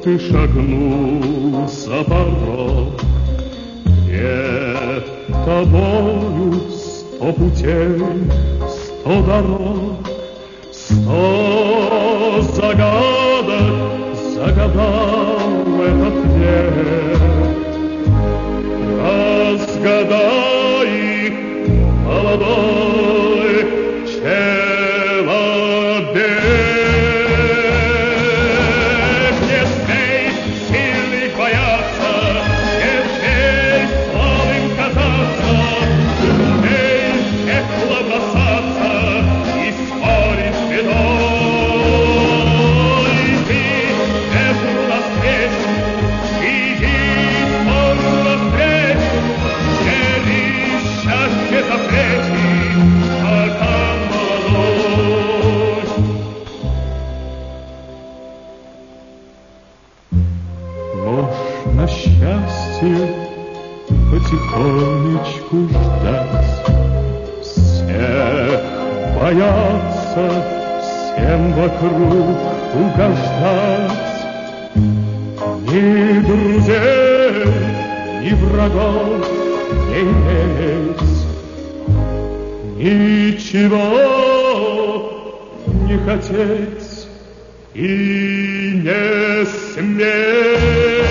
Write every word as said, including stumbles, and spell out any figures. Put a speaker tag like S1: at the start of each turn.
S1: ты шагнул за порог, где тобою сто путей, сто дорог, сто загадок загадал этот век. Разгадай их, молодой человек. Не смей сильных бояться, не смей слабым казаться, умей пекло бросаться и спорить с бедой. Ты ветру навстречу, иди солнцу навстречу, бери счастье за плечи, пока молодой. Ложь на счастье потихонечку ждать, всех бояться, всем вокруг угождать. Ни друзей, ни врагов не иметь, ничего не хотеть и не сметь.